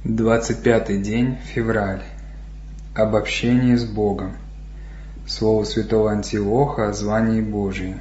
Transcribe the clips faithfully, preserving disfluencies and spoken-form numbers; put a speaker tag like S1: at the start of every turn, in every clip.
S1: двадцать пятый день, февраль. Об общении с Богом. Слово святого Антиоха о звании Божии.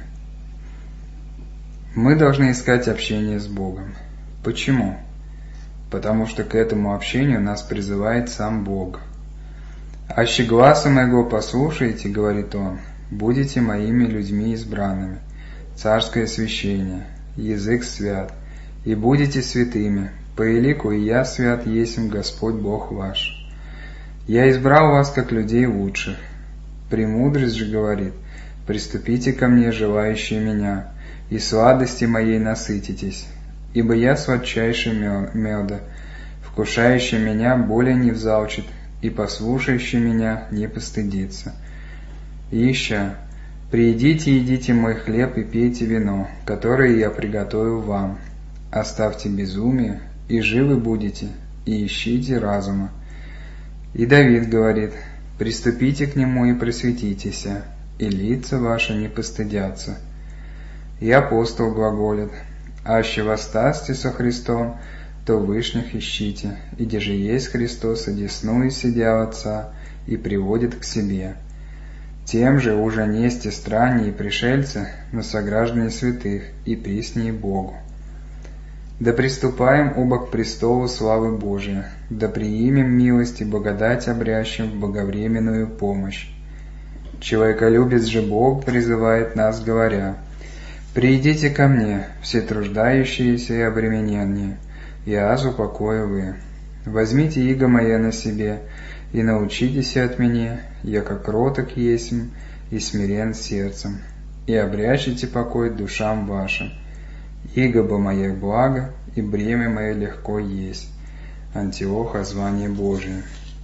S1: Мы должны искать общение с Богом. Почему? Потому что к этому общению нас призывает сам Бог. «Аще гласа моего послушаете, — говорит Он, — будете моими людьми избранными, царское священие, язык свят, и будете святыми, по елику и я свят есмь Господь Бог ваш. Я избрал вас, как людей лучших. Премудрость же говорит: приступите ко мне, желающие меня, и сладости моей насытитесь, ибо я сладчайший меда, вкушающий меня более не взалчит, и послушающий меня не постыдится. И еще: приидите, едите мой хлеб и пейте вино, которое я приготовил вам. Оставьте безумие, и живы будете, и ищите разума». И Давид говорит: «Приступите к нему и просветитесь, и лица ваши не постыдятся». И апостол глаголит: «Аще восстасте со Христом, то вышних ищите, и где же есть Христос, одесную сидя Отца, и приводит к себе. Тем же уже несте странние пришельцы, но сограждане святых, и приснее Богу. Да приступаем оба к престолу славы Божией, да приимем милость и благодать обрящим в боговременную помощь. Человеколюбец же Бог призывает нас, говоря: «Приидите ко мне, все труждающиеся и обремененные, и аз упокою вы. Возьмите иго мое на себе, и научитесь от меня, яко кроток есмь и смирен сердцем, и обрящите покой душам вашим. Иго бо мое благо, и бремя мое легко есть». Антиох о звании Божие.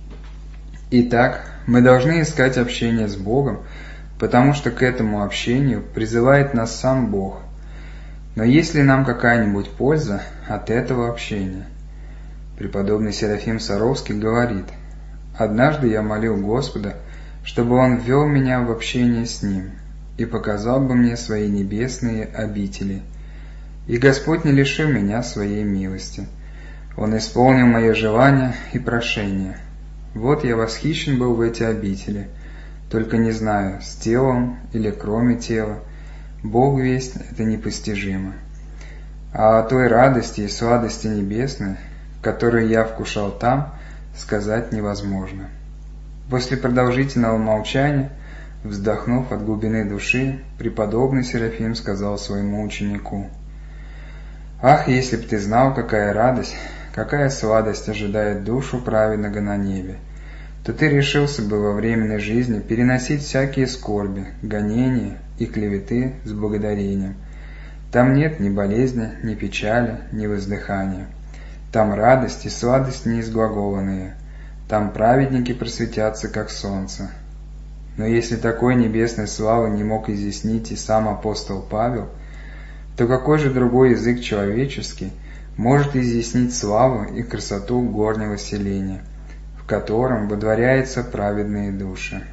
S1: Итак, мы должны искать общение с Богом, потому что к этому общению призывает нас сам Бог. Но есть ли нам какая-нибудь польза от этого общения? Преподобный Серафим Саровский говорит: «Однажды я молил Господа, чтобы Он ввел меня в общение с Ним и показал бы мне свои небесные обители. И Господь не лишил меня своей милости. Он исполнил мои желания и прошения. Вот я восхищен был в эти обители, только не знаю, с телом или кроме тела. Бог весть — это непостижимо. А о той радости и сладости небесной, которую я вкушал там, сказать невозможно». После продолжительного молчания, вздохнув от глубины души, преподобный Серафим сказал своему ученику: «Ах, если б ты знал, какая радость, какая сладость ожидает душу праведного на небе, то ты решился бы во временной жизни переносить всякие скорби, гонения и клеветы с благодарением. Там нет ни болезни, ни печали, ни воздыхания. Там радость и сладость неизглаголанные. Там праведники просветятся, как солнце». Но если такой небесной славы не мог изъяснить и сам апостол Павел, то какой же другой язык человеческий может изъяснить славу и красоту горнего селения, в котором водворяются праведные души?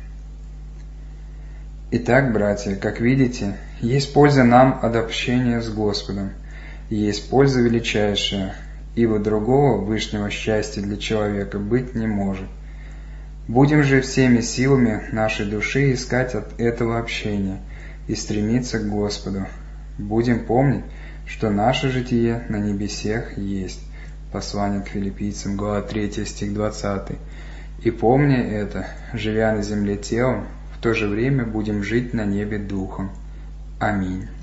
S1: Итак, братья, как видите, есть польза нам от общения с Господом, и есть польза величайшая, ибо другого вышнего счастья для человека быть не может. Будем же всеми силами нашей души искать от этого общения и стремиться к Господу. Будем помнить, что наше житие на небесех есть. Послание к Филиппийцам, глава третья, стих двадцатый. И помня это, живя на земле телом, в то же время будем жить на небе духом. Аминь.